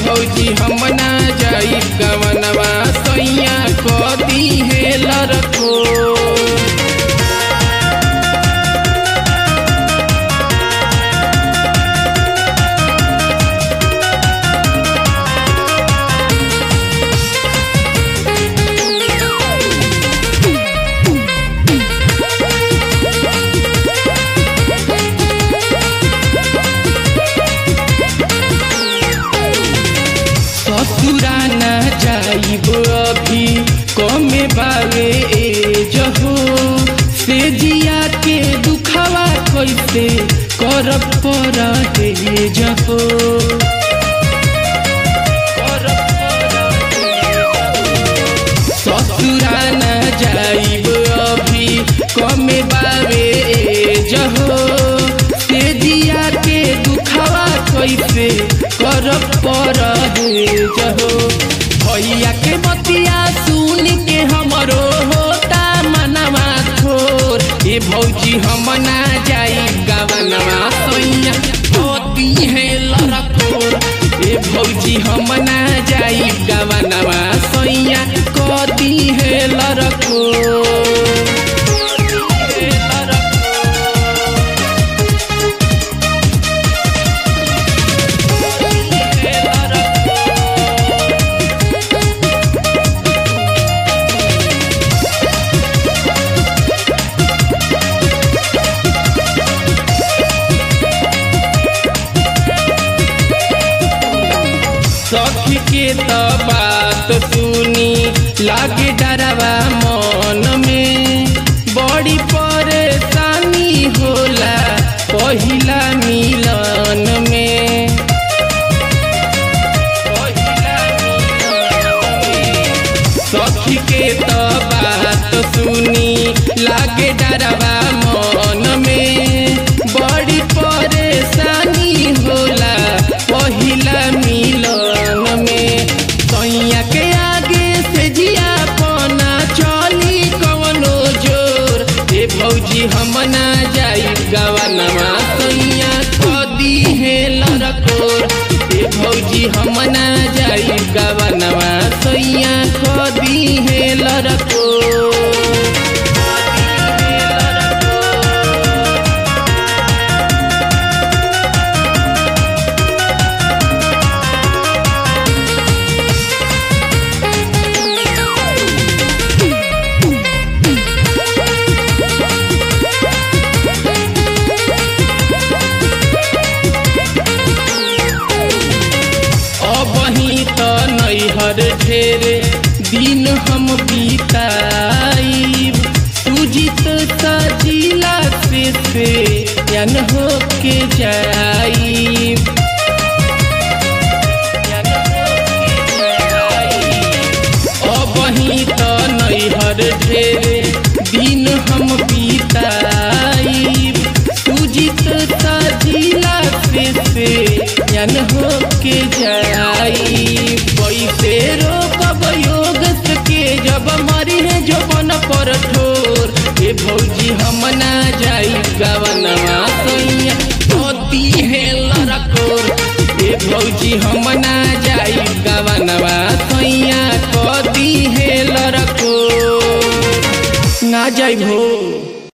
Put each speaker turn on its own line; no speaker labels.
भौजी हम ना जाई गवनवा सैया कदी है लड़को। ससुरा न जाइब अभी कमे बावे एजहो से जिया के दुखवा कैसे करब परहेजहो। ससुरा न जाइब अभी कमे बावे एजहो से जिया के दुखवा कैसे करब परहेजहो। भैया के बतिया सुन के हमरो होता मनवा थोर। ए भौजी हम ना जाई गवनवा सैया कदी है लड़कोर। ए भौजी हम ना जाई गवनवा सैया कदी है लड़कोर। सखी के तो बात सुनी लागे डरवा मन में बड़ी परेशानी होला पहिला मिलन में। सखी के तो बात सुनी लागे डरवा मन में बड़ी परेशानी होला पहिला मिलन में। सैया के आगे से जिया पना चली कवनो जोर। ए भौजी हम ना जाई गवनवा सैया कदी है लड़कोर। ए भौजी हम ना जाई गवनवा सैया कदी है लड़कोर। नैहर ढेरे दिन हम बीताइब सुजित सजिला से यन हो के जाइब। अबही तो नैहर ढेरे दिन हम बीताइब सुजित सजिला से यन हो के जाइब। कैसे रोकब योग के जब मरी है जो बन पर ठोर। ए भौजी हम ना जाई गवनवा सैया कदी है लड़कोर। ए भौजी हम ना जाई गवनवा सैया कदी है लड़कोर। ना जाई भो।